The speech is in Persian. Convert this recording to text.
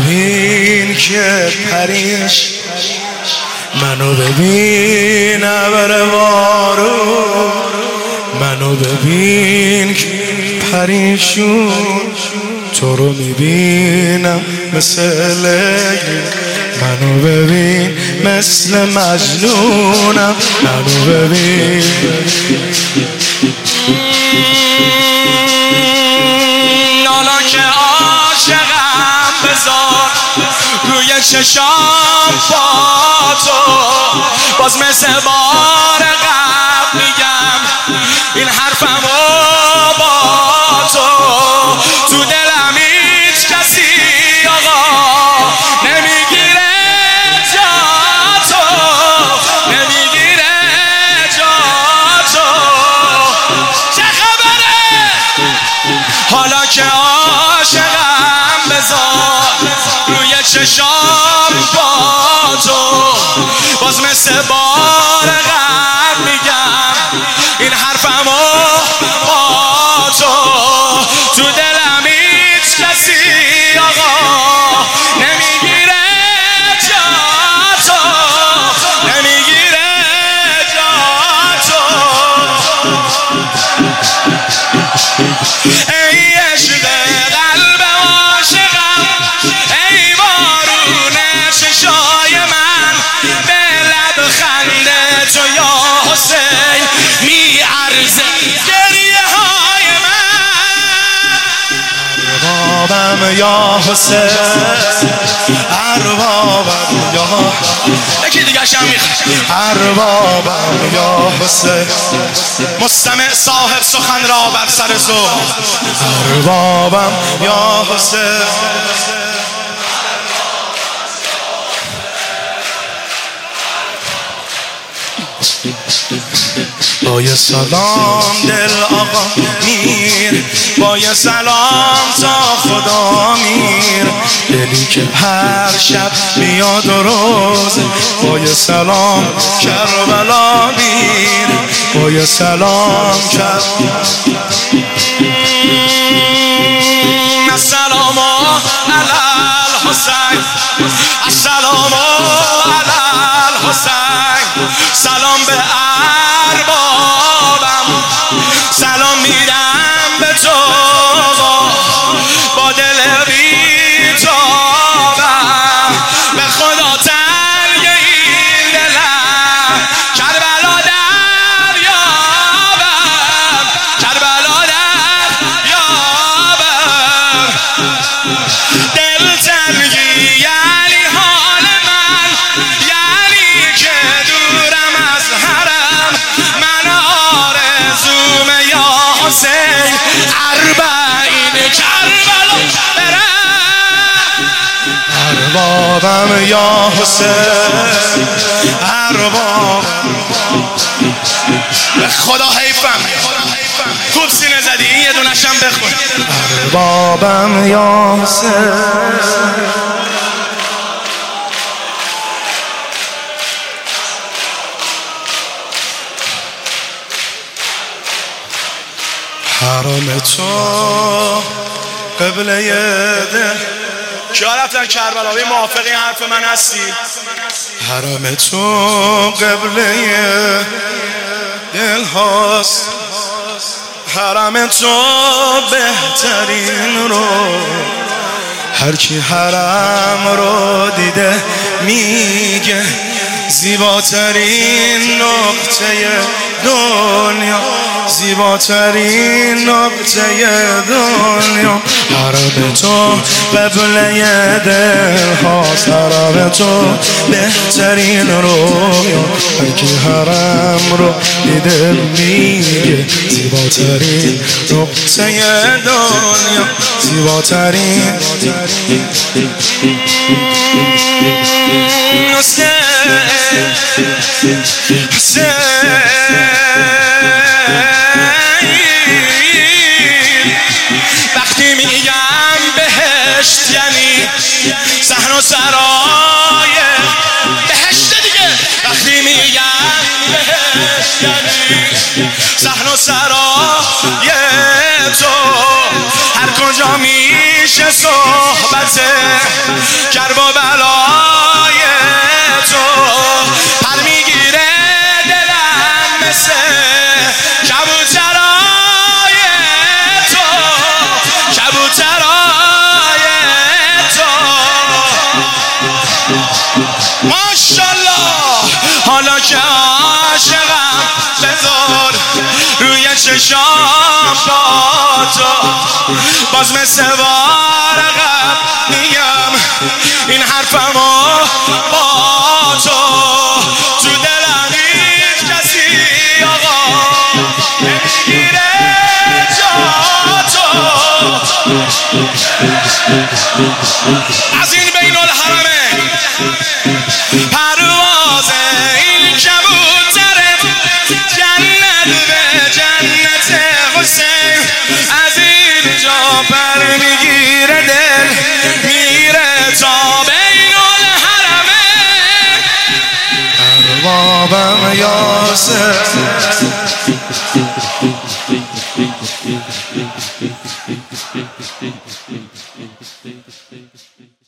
ببین که پریش، منو ببین ابر بارون، منو ببین که پریشون، تو رو میبینم مثل لیلی، منو ببین مثل مجنونم، منو ببین. حالا که عاشقم بذار روی چشام با تو، باز مثل بار قبل میگم این حرفمو با تو دلم هیچ کسی آقا نمیگیره جا تو، نمیگیره جا تو. چه خبره؟ حالا که عاشقم بذار روی چشام با تو، باز مثل بار قبل میگم این حرفمو با تو دلم هیچ کسی آقا نمیگیره جا تو، نمیگیره جا تو. ای عشق قلب عاشقم، ای بارون چشای من، به لب خنده تو یا حسین میارزه گریه های من. اربابم یا حسین، اربابم یا یکی دیگه شم میخواد. اربابم یا حسین، مستمع صاحب سخن را بر سر زور. اربابم یا حسین، با یه سلام دل آقا میر، با یه سلام تا خدا میر، دلی که هر شب میاد و روز، با یه سلام کربلا میر، با یه سلام السلام علی الحسین، السلام علی الحسین، سلام به اربابم، سلام میدم به تو با دل بی‌تابم، به خدا تنگ این دلم، کربلا در یابم، کربلا در یابم. دل تنگی یعنی حال من، یعنی که دورم از حرم، من آرزوم یا حسین اربعین کربلا برم. اربابم یا حسین، اربابم به خدا حیفم، خوب سینه زدی، این یه دونشم بخون. اربابم یا حسین، حرم تو قبله دل. کیا رفتن کربلا؟ موافق این حرف من هستی؟ حرم تو قبله دل هاست، حرم تو بهترین رو، هر کی حرم رو دیده میگه زیباترین نقطه دنیا، زیباترین نقطه دنیا. حرم تو قبله دل هاست، حرم تو بهترین رویا، هر کی حرم رو دیده میگه زیباترین نقطه دنیا، زیباترین. وقتی میگم بهشت یعنی صحن و سرای بهشت دیگه، وقتی میگم بهشت یعنی صحن و سرای تو، هر کجا میشه صحبت کرب و بلای تو پر میگیره دلم مثل کبوترای تو کبوترای تو ماشالله حالا که عاشقم بذار روی چشام با تو باز مثل بار قبل میگم این حرفمو با تو دلم هیچ کسی آقا نمیگیره جا تو از این بین الحرمه پرواز این کبوتره جنت به جنت حسین از اینجا پر میگیره دل میره تا بین الحرمه اربابم یاسر